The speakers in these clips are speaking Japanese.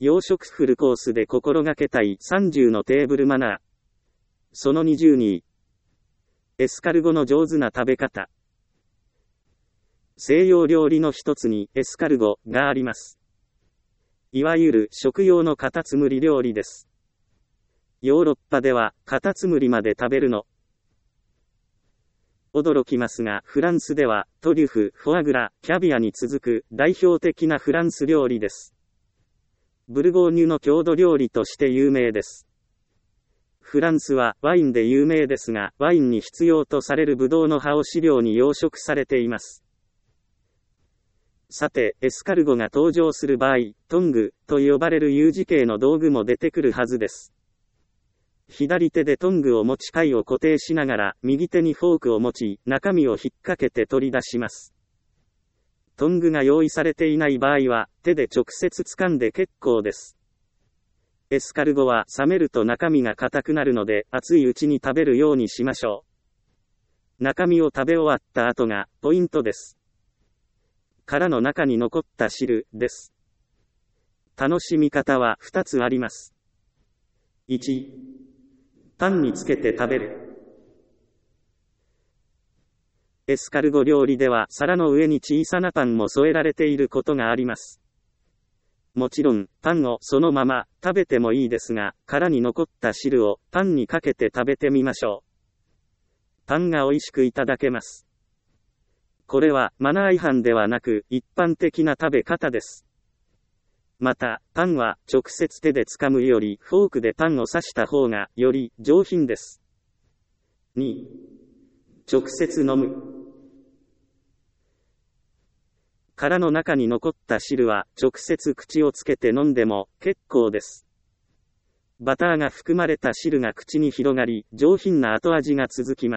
洋食フルコースで心がけたい30のテーブルマナー。その22。エスカルゴの上手な食べ方。西洋料理の一つにエスカルゴがあります。いわゆる食用のカタツムリ料理です。ヨーロッパではカタツムリまで食べるの。驚きますが、フランスではトリュフ、フォアグラ、キャビアに続く代表的なフランス料理です。ブルゴーニュの郷土料理として有名です。フランスはワインで有名ですが、ワインに必要とされるブドウの葉を飼料に養殖されています。さて、エスカルゴが登場する場合、トングと呼ばれる U 字形の道具も出てくるはずです。左手でトングを持ち貝を固定しながら、右手にフォークを持ち、中身を引っ掛けて取り出します。トングが用意されていない場合は、手で直接掴んで結構です。エスカルゴは冷めると中身が硬くなるので、熱いうちに食べるようにしましょう。中身を食べ終わった後がポイントです。殻の中に残った汁です。楽しみ方は2つあります。1、パンにつけて食べる。エスカルゴ料理では皿の上に小さなパンも添えられていることがあります。もちろん、パンをそのまま食べてもいいですが、殻に残った汁をパンにかけて食べてみましょう。パンが美味しくいただけます。これはマナー違反ではなく一般的な食べ方です。また、パンは直接手で掴むよりフォークでパンを刺した方がより上品です。2、直接飲む。殻の中に残った汁は直接口をつけて飲んでも結構です。バターが含まれた汁が口に広がり、上品な後味が続きます。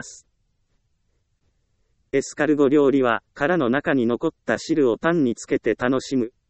エスカルゴ料理は殻の中に残った汁をパンにつけて楽しむ。